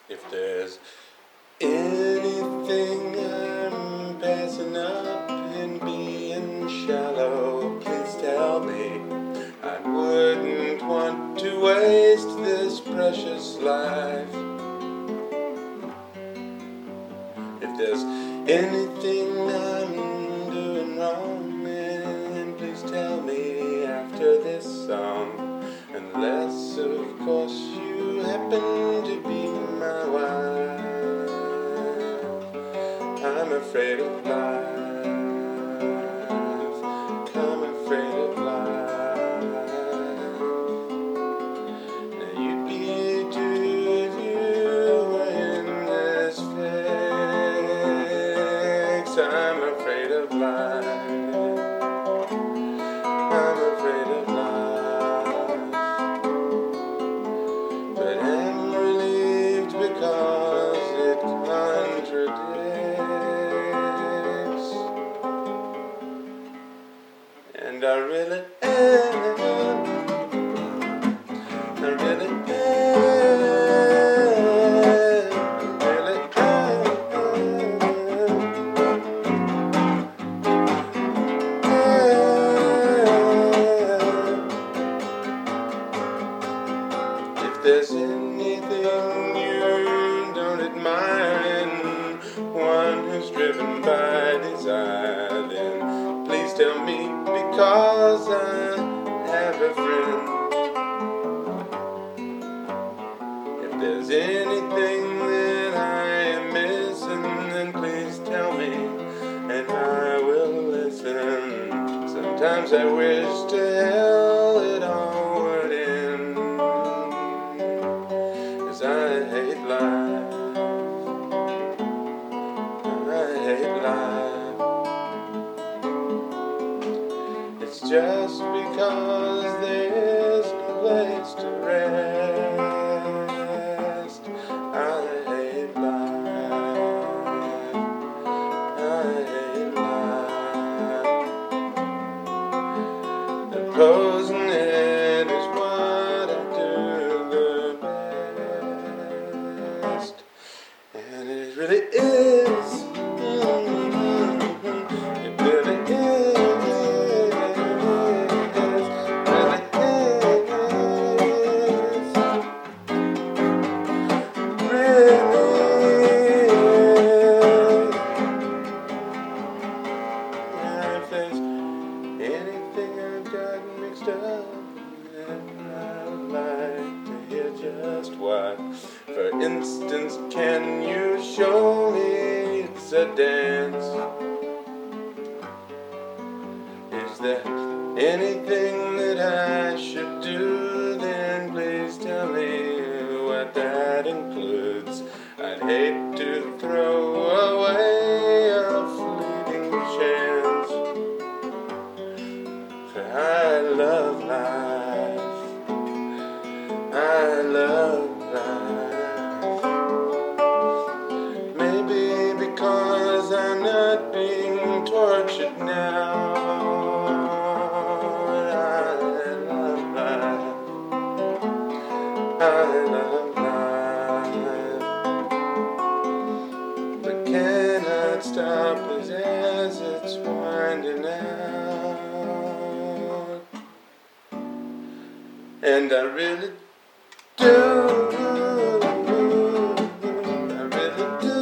If there's anything I'm passing up in being shallow, please tell me. I wouldn't want to waste this precious life. If there's anything I'm doing wrong, then please tell me after this song. Unless, of course, you happen to be my wife. I'm afraid of life. I'm afraid of life. Now you'd be too if you were in this fix. I'm afraid of life. I'm afraid of life. But I'm relieved because it contradicts. And I really am. I really am. Really am. If there's anything you don't admire in one who's driven by desire, then please tell me, because I have a friend. If there's anything that I am missing, then please tell me, and I will listen. Sometimes I wish to hell it all would end, 'cause I hate life. I hate life. It's just because there's no place to rest. I hate life. I hate life. Opposing it is what I do the best. And it really is. It really is. Anything I've got mixed up, and I'd like to hear just what. For instance, can you show me it's a dance? Is there anything that I should do? Then please tell me what that includes. I'd hate to throw away a fleeting chance. For I love life. I love life. Maybe because I'm not being tortured now. I love life. I love life. But cannot stop it as it's winding out. And I really do. I really do.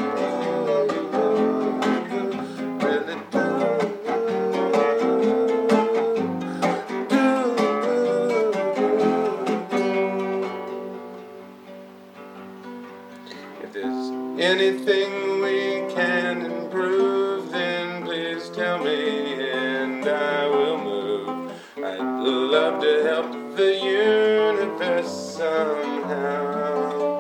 Really do. If there's anything we can improve, then please tell me, and I will move. I'd love to help the universe somehow.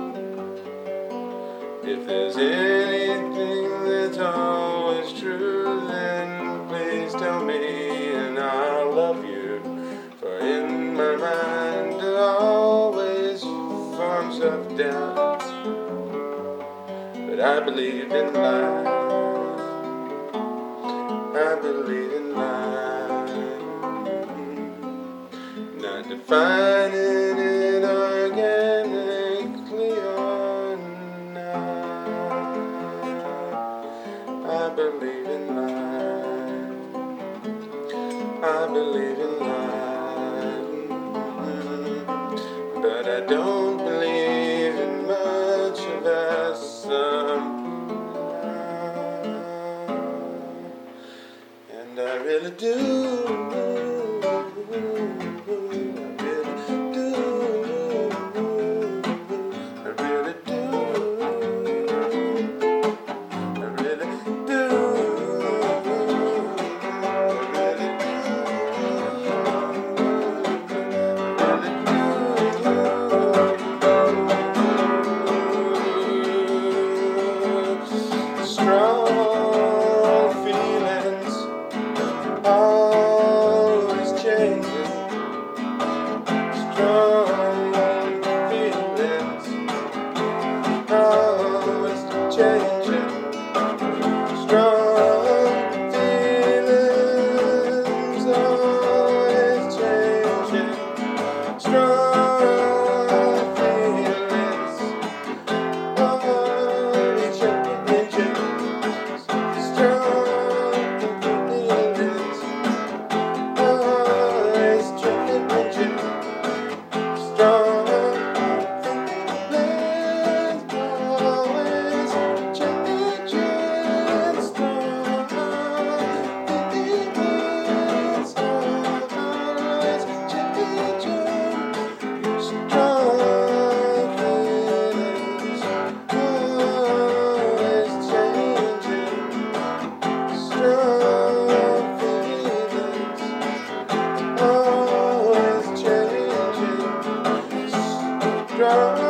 If there's anything that's always true, then please tell me, and I'll love you. For in my mind there are always forms of doubt. But I believe in life. I believe in life. Not defining it organically or but I don't believe in much of us. And I really do. Strong feelings, always changing. Strong feelings, always changing. Strong feelings, always changing. Strong feelings, always changing. Strong